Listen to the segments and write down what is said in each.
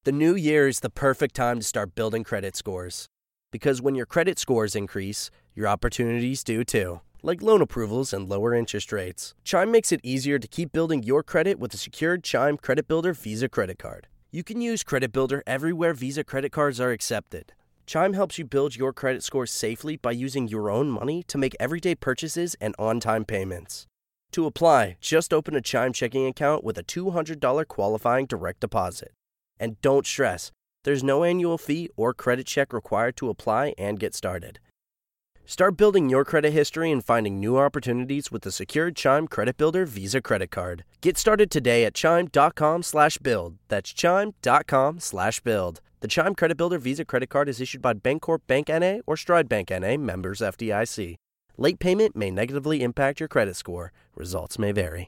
The new year is the perfect time to start building credit scores. Because when your credit scores increase, your opportunities do too. Like loan approvals and lower interest rates. Chime makes it easier to keep building your credit with a secured Chime Credit Builder Visa credit card. You can use Credit Builder everywhere Visa credit cards are accepted. Chime helps you build your credit score safely by using your own money to make everyday purchases and on-time payments. To apply, just open a Chime checking account with a $200 qualifying direct deposit. And don't stress, there's no annual fee or credit check required to apply and get started. Start building your credit history and finding new opportunities with the secured Chime Credit Builder Visa credit card. Get started today at chime.com/build. That's chime.com/build. The Chime Credit Builder Visa credit card is issued by Bancorp Bank N.A. or Stride Bank N.A. members FDIC. Late payment may negatively impact your credit score. Results may vary.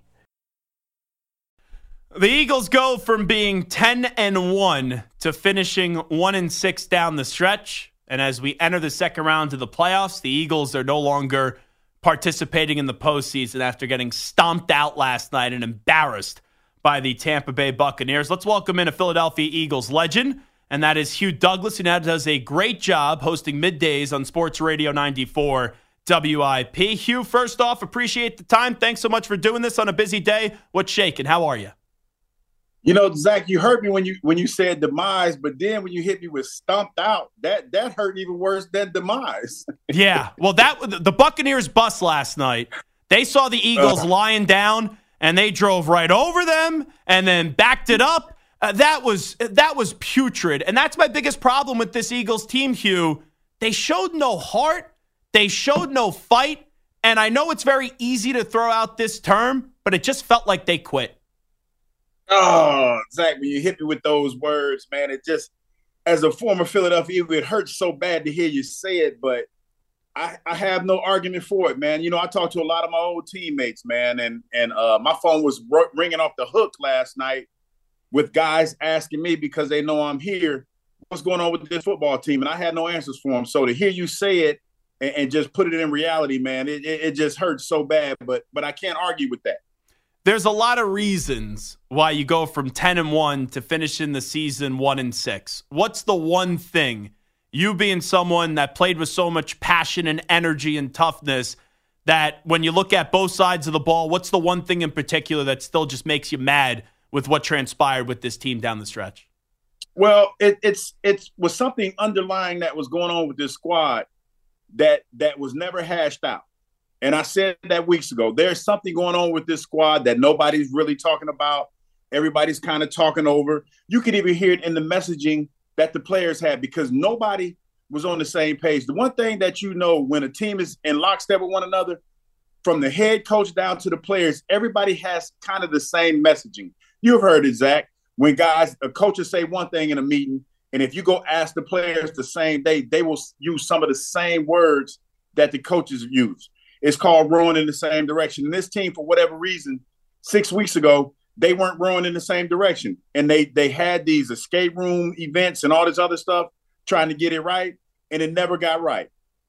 The Eagles go from being 10-1 to finishing 1-6 down the stretch. And as we enter the second round of the playoffs, the Eagles are no longer participating in the postseason after getting stomped out last night and embarrassed by the Tampa Bay Buccaneers. Let's welcome in a Philadelphia Eagles legend, and that is Hugh Douglas, who now does a great job hosting middays on Sports Radio 94 WIP. Hugh, first off, appreciate the time. Thanks so much for doing this on a busy day. What's shaking? How are you? You know, Zach, you hurt me when you said demise, but then when you hit me with stomped out, that hurt even worse than demise. Yeah, well, the Buccaneers bust last night. They saw the Eagles lying down, and they drove right over them and then backed it up. That was putrid, and that's my biggest problem with this Eagles team, Hugh. They showed no heart. They showed no fight, and I know it's very easy to throw out this term, but it just felt like they quit. Oh, Zach, when you hit me with those words, man, it just, as a former Philadelphia Eagle, it hurts so bad to hear you say it, but I have no argument for it, man. You know, I talked to a lot of my old teammates, man, and my phone was ringing off the hook last night with guys asking me, because they know I'm here, what's going on with this football team, and I had no answers for them. So to hear you say it and just put it in reality, man, it just hurts so bad, but I can't argue with that. There's a lot of reasons why you go from 10-1 to finishing the season 1-6. What's the one thing, you being someone that played with so much passion and energy and toughness, that when you look at both sides of the ball, what's the one thing in particular that still just makes you mad with what transpired with this team down the stretch? Well, it was something underlying that was going on with this squad that was never hashed out. And I said that weeks ago. There's something going on with this squad that nobody's really talking about. Everybody's kind of talking over. You could even hear it in the messaging that the players had, because nobody was on the same page. The one thing that you know, when a team is in lockstep with one another, from the head coach down to the players, everybody has kind of the same messaging. You've heard it, Zach, when coaches say one thing in a meeting, and if you go ask the players the same day, they will use some of the same words that the coaches use. It's called rowing in the same direction. And this team, for whatever reason, 6 weeks ago, they weren't rowing in the same direction. And they had these escape room events and all this other stuff trying to get it right, and it never got right.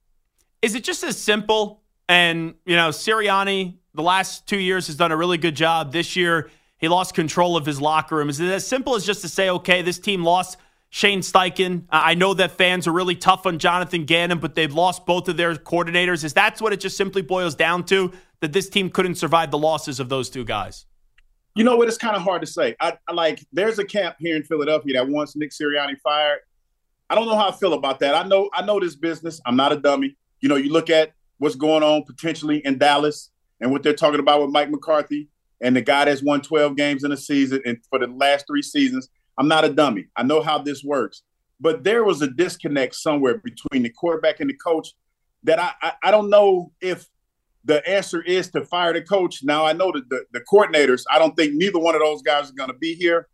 Is it just as simple? And, you know, Sirianni, the last 2 years, has done a really good job. This year, he lost control of his locker room. Is it as simple as just to say, okay, this team lost Shane Steichen? I know that fans are really tough on Jonathan Gannon, but they've lost both of their coordinators. Is that what it just simply boils down to, that this team couldn't survive the losses of those two guys? You know what? It's kind of hard to say. There's a camp here in Philadelphia that wants Nick Sirianni fired. I don't know how I feel about that. I know this business. I'm not a dummy. You know, you look at what's going on potentially in Dallas and what they're talking about with Mike McCarthy and the guy that's won 12 games in a season, and for the last 3 seasons. I'm not a dummy. I know how this works. But there was a disconnect somewhere between the quarterback and the coach that I don't know if the answer is to fire the coach. Now, I know that the coordinators, I don't think neither one of those guys are going to be here.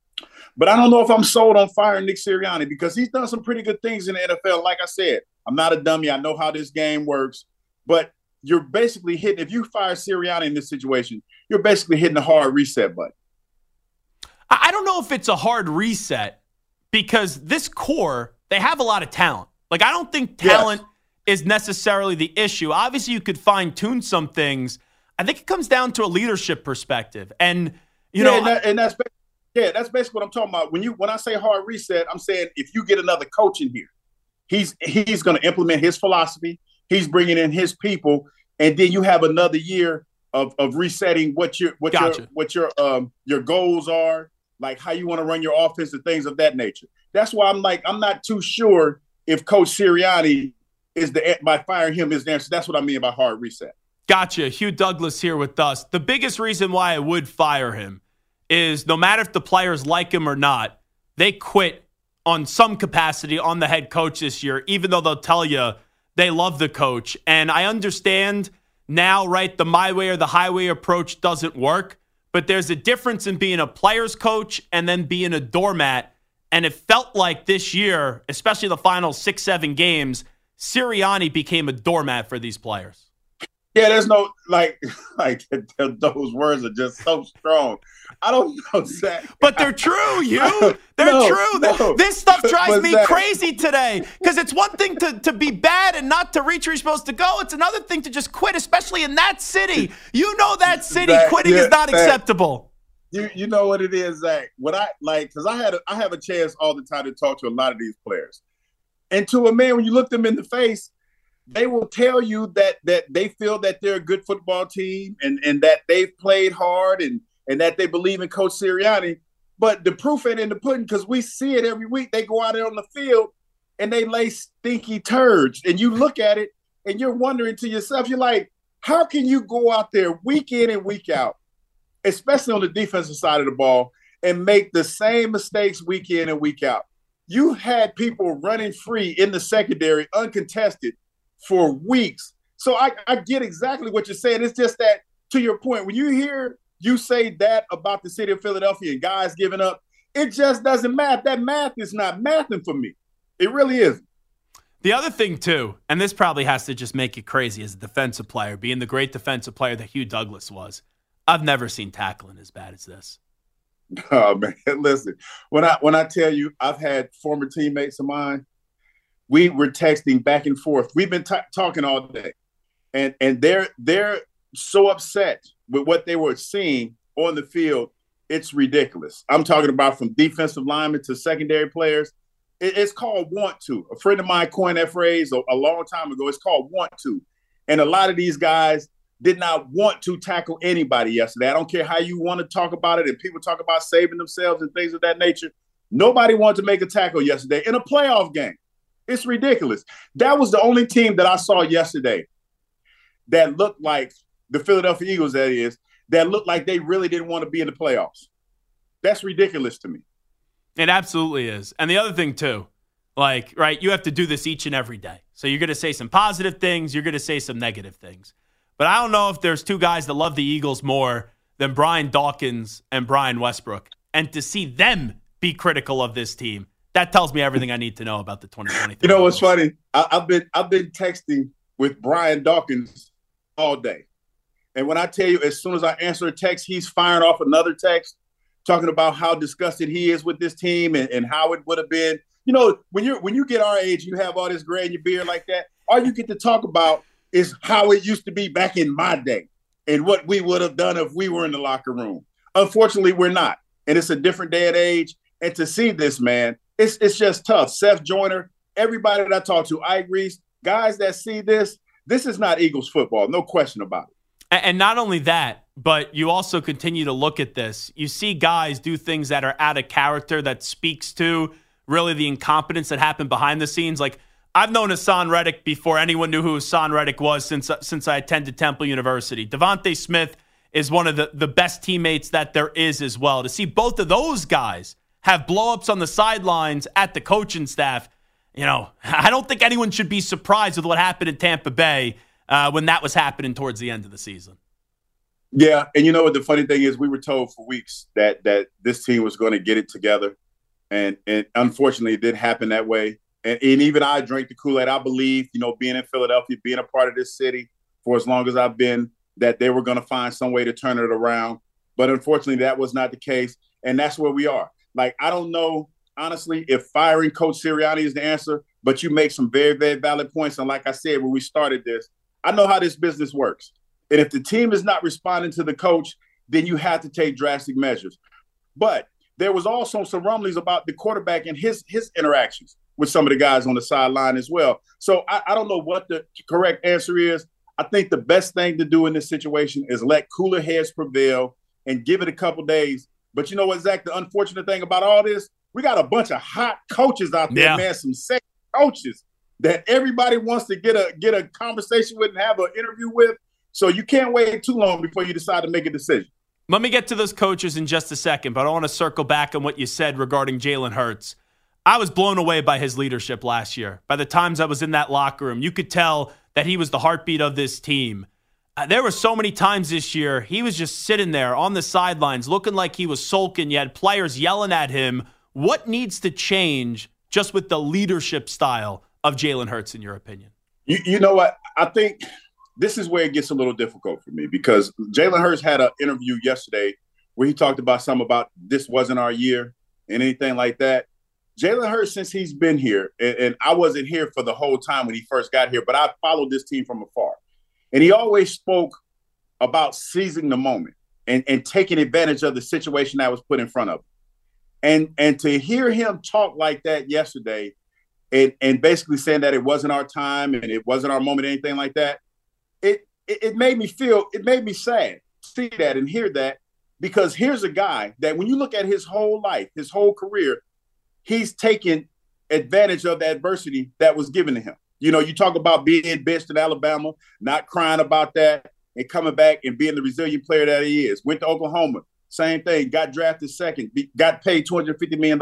But I don't know if I'm sold on firing Nick Sirianni, because he's done some pretty good things in the NFL. Like I said, I'm not a dummy. I know how this game works. But you're basically hitting – if you fire Sirianni in this situation, you're basically hitting the hard reset button. I don't know if it's a hard reset, because this core, they have a lot of talent. Like, I don't think talent is necessarily the issue. Obviously, you could fine-tune some things. I think it comes down to a leadership perspective. And, you know, and that's Yeah, that's basically what I'm talking about. When I say hard reset, I'm saying if you get another coach in here, he's going to implement his philosophy. He's bringing in his people, and then you have another year of resetting what your goals are, like how you want to run your offense and things of that nature. That's why I'm not too sure if Coach Sirianni by firing him is the answer. That's what I mean by hard reset. Gotcha. Hugh Douglas here with us. The biggest reason why I would fire him is no matter if the players like him or not, they quit on some capacity on the head coach this year, even though they'll tell you they love the coach. And I understand now, right, the my way or the highway approach doesn't work, but there's a difference in being a player's coach and then being a doormat. And it felt like this year, especially the final 6-7 games, Sirianni became a doormat for these players. Yeah, there's no those words are just so strong. I don't know, Zach. But they're true, Hugh. They're true. No. This stuff drives me crazy today because it's one thing to be bad and not to reach where you're supposed to go. It's another thing to just quit, especially in that city. You know that city, quitting is not acceptable. You know what it is, Zach. What because I have a chance all the time to talk to a lot of these players, and to a man, when you look them in the face, they will tell you that they feel that they're a good football team and that they've played hard and that they believe in Coach Sirianni. But the proof ain't in the pudding because we see it every week. They go out there on the field and they lay stinky turds. And you look at it and you're wondering to yourself, you're like, how can you go out there week in and week out, especially on the defensive side of the ball, and make the same mistakes week in and week out? You had people running free in the secondary, uncontested, for weeks. So I get exactly what you're saying. It's just that, to your point, when you hear you say that about the city of Philadelphia and guys giving up, it just doesn't math. That math is not mathing for me. It really isn't. The other thing, too, and this probably has to just make you crazy as a defensive player, being the great defensive player that Hugh Douglas was, I've never seen tackling as bad as this. Oh, man, listen, when I tell you I've had former teammates of mine, we were texting back and forth. We've been talking all day, and they're so upset with what they were seeing on the field. It's ridiculous. I'm talking about from defensive linemen to secondary players. It's called want to. A friend of mine coined that phrase a long time ago. It's called want to, and a lot of these guys did not want to tackle anybody yesterday. I don't care how you want to talk about it, and people talk about saving themselves and things of that nature. Nobody wanted to make a tackle yesterday in a playoff game. It's ridiculous. That was the only team that I saw yesterday that looked like the Philadelphia Eagles, that looked like they really didn't want to be in the playoffs. That's ridiculous to me. It absolutely is. And the other thing, too, you have to do this each and every day. So you're going to say some positive things. You're going to say some negative things. But I don't know if there's two guys that love the Eagles more than Brian Dawkins and Brian Westbrook. And to see them be critical of this team, that tells me everything I need to know about the 2023. You know what's funny? I've been texting with Brian Dawkins all day. And when I tell you, as soon as I answer a text, he's firing off another text talking about how disgusted he is with this team and how it would have been. You know, when you get our age, you have all this gray in your beard like that, all you get to talk about is how it used to be back in my day and what we would have done if we were in the locker room. Unfortunately, we're not. And it's a different day and age. And to see this, man, it's just tough. Seth Joyner, everybody that I talk to, Ike Reese, guys that see this is not Eagles football, no question about it. And not only that, but you also continue to look at this. You see guys do things that are out of character that speaks to really the incompetence that happened behind the scenes. Like, I've known Hassan Reddick before anyone knew who Hassan Reddick was since I attended Temple University. Devontae Smith is one of the best teammates that there is as well. To see both of those guys have blow-ups on the sidelines at the coaching staff, you know, I don't think anyone should be surprised with what happened in Tampa Bay when that was happening towards the end of the season. Yeah, and you know what the funny thing is? We were told for weeks that this team was going to get it together, and unfortunately it didn't happen that way. And even I drank the Kool-Aid. I believe, you know, being in Philadelphia, being a part of this city for as long as I've been, that they were going to find some way to turn it around. But unfortunately, that was not the case, and that's where we are. Like, I don't know, honestly, if firing Coach Sirianni is the answer, but you make some very, very valid points. And like I said, when we started this, I know how this business works. And if the team is not responding to the coach, then you have to take drastic measures. But there was also some rumblings about the quarterback and his interactions with some of the guys on the sideline as well. So I don't know what the correct answer is. I think the best thing to do in this situation is let cooler heads prevail and give it a couple days. But you know what, Zach, the unfortunate thing about all this, we got a bunch of hot coaches out there, man, some sexy coaches that everybody wants to get a conversation with and have an interview with. So you can't wait too long before you decide to make a decision. Let me get to those coaches in just a second, but I want to circle back on what you said regarding Jalen Hurts. I was blown away by his leadership last year. By the times I was in that locker room, you could tell that he was the heartbeat of this team. There were so many times this year, he was just sitting there on the sidelines looking like he was sulking. You had players yelling at him. What needs to change just with the leadership style of Jalen Hurts, in your opinion? You know what? I think this is where it gets a little difficult for me because Jalen Hurts had an interview yesterday where he talked about something about this wasn't our year and anything like that. Jalen Hurts, since he's been here, and I wasn't here for the whole time when he first got here, but I followed this team from afar. And he always spoke about seizing the moment and taking advantage of the situation that was put in front of him. And to hear him talk like that yesterday and basically saying that it wasn't our time and it wasn't our moment, anything like that, it made me sad to see that and hear that, because here's a guy that when you look at his whole life, his whole career, he's taken advantage of the adversity that was given to him. You know, you talk about being benched in Alabama, not crying about that, and coming back and being the resilient player that he is. Went to Oklahoma, same thing, got drafted second, got paid $250 million.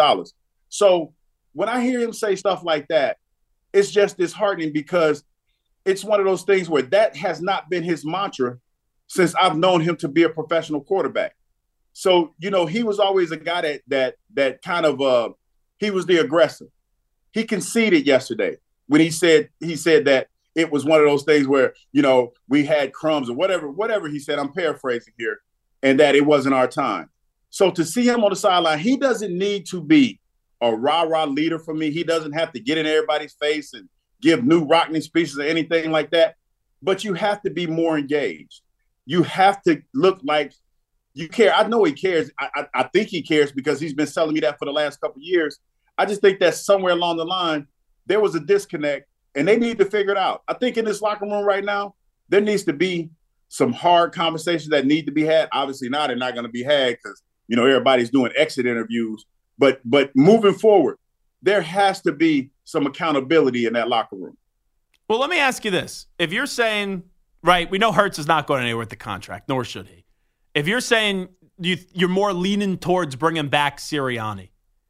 So when I hear him say stuff like that, it's just disheartening because it's one of those things where that has not been his mantra since I've known him to be a professional quarterback. So, you know, he was always a guy that kind of he was the aggressor. He conceded yesterday when he said that it was one of those things where, you know, we had crumbs or whatever he said, I'm paraphrasing here, and that it wasn't our time. So to see him on the sideline, he doesn't need to be a rah-rah leader for me. He doesn't have to get in everybody's face and give new rocking speeches or anything like that. But you have to be more engaged. You have to look like you care. I know he cares. I think he cares because he's been telling me that for the last couple of years. I just think that somewhere along the line, there was a disconnect, and they need to figure it out. I think in this locker room right now, there needs to be some hard conversations that need to be had. Obviously now they're not going to be had because, you know, everybody's doing exit interviews. But moving forward, there has to be some accountability in that locker room. Well, let me ask you this. If you're saying, right, we know Hurts is not going anywhere with the contract, nor should he. If you're saying you're more leaning towards bringing back Sirianni,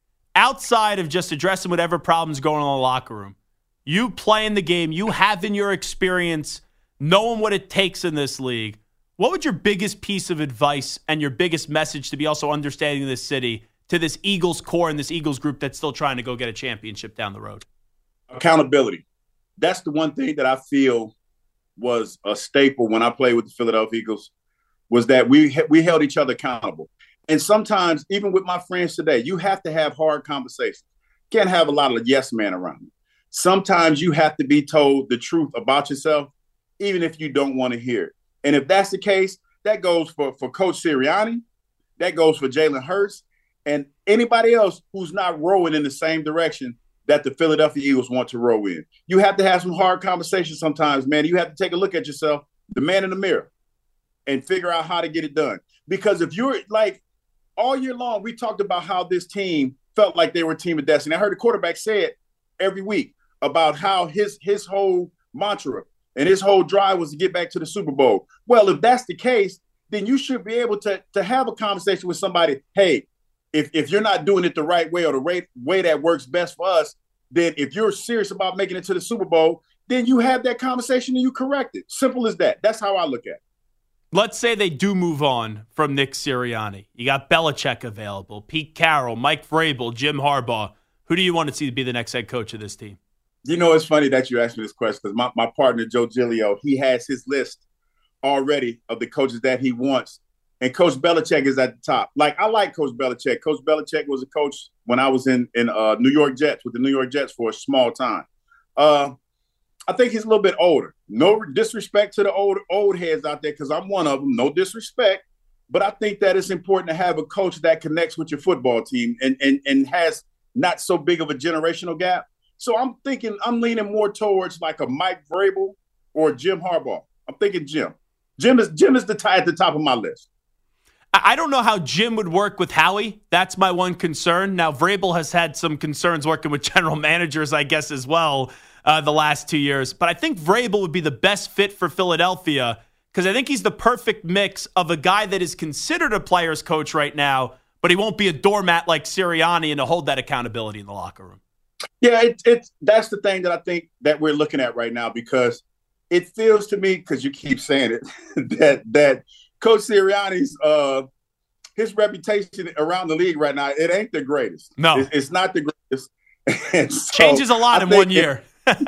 outside of just addressing whatever problems going on in the locker room, you playing the game, you having your experience, knowing what it takes in this league, what would your biggest piece of advice and your biggest message to be also understanding this city to this Eagles core and this Eagles group that's still trying to go get a championship down the road? Accountability. That's the one thing that I feel was a staple when I played with the Philadelphia Eagles, was that we held each other accountable. And sometimes, even with my friends today, you have to have hard conversations. Can't have a lot of yes men around you. Sometimes you have to be told the truth about yourself, even if you don't want to hear it. And if that's the case, that goes for Coach Sirianni, that goes for Jalen Hurts, and anybody else who's not rowing in the same direction that the Philadelphia Eagles want to row in. You have to have some hard conversations sometimes, man. You have to take a look at yourself, the man in the mirror, and figure out how to get it done. Because if you're like, all year long, we talked about how this team felt like they were a team of destiny. I heard the quarterback say it every week about how his whole mantra and his whole drive was to get back to the Super Bowl. Well, if that's the case, then you should be able to have a conversation with somebody. Hey, if you're not doing it the right way or the way that works best for us, then if you're serious about making it to the Super Bowl, then you have that conversation and you correct it. Simple as that. That's how I look at it. Let's say they do move on from Nick Sirianni. You got Belichick available, Pete Carroll, Mike Vrabel, Jim Harbaugh. Who do you want to see be the next head coach of this team? You know, it's funny that you asked me this question because my partner, Joe Giglio, he has his list already of the coaches that he wants. And Coach Belichick is at the top. Like, I like Coach Belichick. Coach Belichick was a coach when I was in New York Jets, with the New York Jets for a small time. I think he's a little bit older. No disrespect to the old heads out there, because I'm one of them. No disrespect. but I think that it's important to have a coach that connects with your football team and has not so big of a generational gap. So I'm leaning more towards like a Mike Vrabel or Jim Harbaugh. I'm thinking Jim. Jim is at the top of my list. I don't know how Jim would work with Howie. That's my one concern. Now, Vrabel has had some concerns working with general managers, I guess, as well, the last 2 years. But I think Vrabel would be the best fit for Philadelphia because I think he's the perfect mix of a guy that is considered a player's coach right now, but he won't be a doormat like Sirianni and to hold that accountability in the locker room. Yeah, that's the thing that I think that we're looking at right now because it feels to me, because you keep saying it, that Coach Sirianni's his reputation around the league right now, it ain't the greatest. No. It's not the greatest. So changes a lot in 1 year.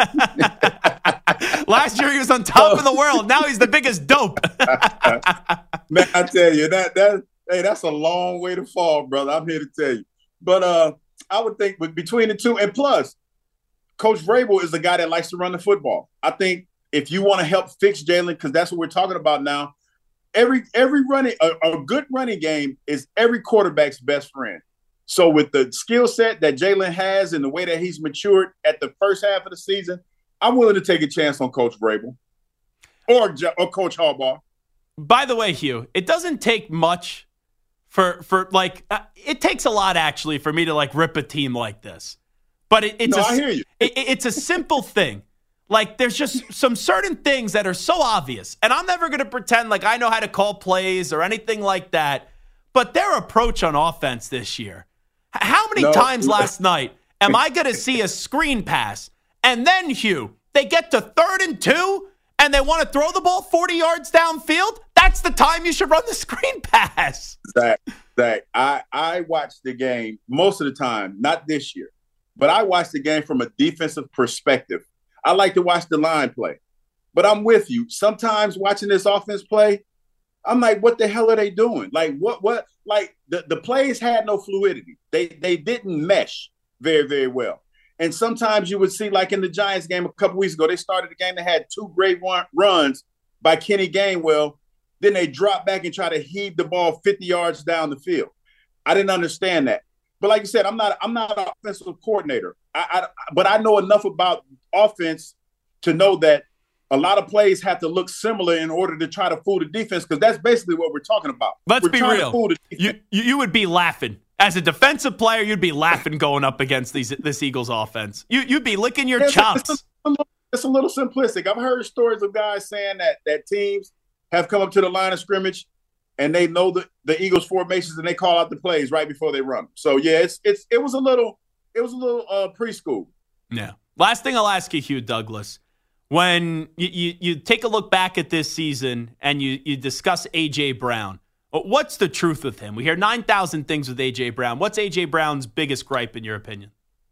Last year he was on top of the world. Now he's the biggest dope. Man, I tell you, that's a long way to fall, brother. I'm here to tell you. But I would think between the two, and plus, Coach Vrabel is the guy that likes to run the football. I think if you want to help fix Jalen, because that's what we're talking about now, every running a good running game is every quarterback's best friend. So with the skill set that Jalen has and the way that he's matured at the first half of the season, I'm willing to take a chance on Coach Vrabel or Coach Harbaugh. By the way, Hugh, it doesn't take much it takes a lot actually for me to like rip a team like this. But I hear you. It's a simple thing. Like, there's just some certain things that are so obvious. And I'm never going to pretend like I know how to call plays or anything like that. But their approach on offense this year, how many times last night am I going to see a screen pass? And then, Hugh, they get to 3rd and 2 and they want to throw the ball 40 yards downfield? That's the time you should run the screen pass. Zach, I watched the game most of the time, not this year, but I watched the game from a defensive perspective. I like to watch the line play. But I'm with you. Sometimes watching this offense play, I'm like, what the hell are they doing? Like, what? Like, the plays had no fluidity. They didn't mesh very, very well. And sometimes you would see, like in the Giants game a couple weeks ago, they started the game, they had 2 great runs by Kenny Gainwell. Then they dropped back and try to heave the ball 50 yards down the field. I didn't understand that. But like you said, I'm not an offensive coordinator. But I know enough about offense to know that a lot of plays have to look similar in order to try to fool the defense, because that's basically what we're talking about. Let's be real. You would be laughing. As a defensive player, you'd be laughing going up against this Eagles offense. You'd be licking your chops. It's a little simplistic. I've heard stories of guys saying that teams have come up to the line of scrimmage and they know the Eagles formations and they call out the plays right before they run. So yeah, it was a little preschool. Yeah. Last thing I'll ask you, Hugh Douglas, when you take a look back at this season and you discuss A.J. Brown, what's the truth with him? We hear 9,000 things with A.J. Brown. What's A.J. Brown's biggest gripe in your opinion?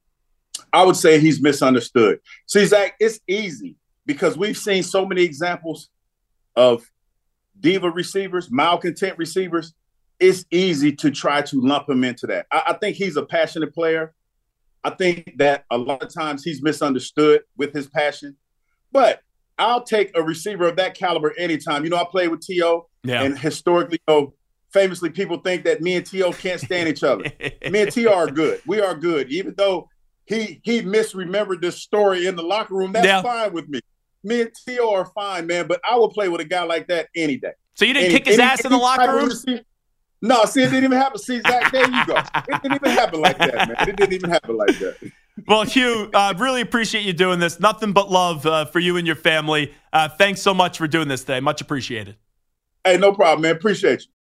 I would say he's misunderstood. See, Zach, it's easy because we've seen so many examples of diva receivers, malcontent receivers. It's easy to try to lump him into that. I think he's a passionate player. I think that a lot of times he's misunderstood with his passion. But I'll take a receiver of that caliber anytime. I played with T.O., and historically, famously, people think that me and T.O. can't stand each other. Me and T.O. are good. We are good. Even though he misremembered this story in the locker room, that's fine with me. Me and T.O. are fine, man, but I will play with a guy like that any day. So you didn't kick his ass in the locker room? No, see, it didn't even happen. See, Zach, there you go. It didn't even happen like that, man. It didn't even happen like that. Well, Hugh, really appreciate you doing this. Nothing but love for you and your family. Thanks so much for doing this today. Much appreciated. Hey, no problem, man. Appreciate you.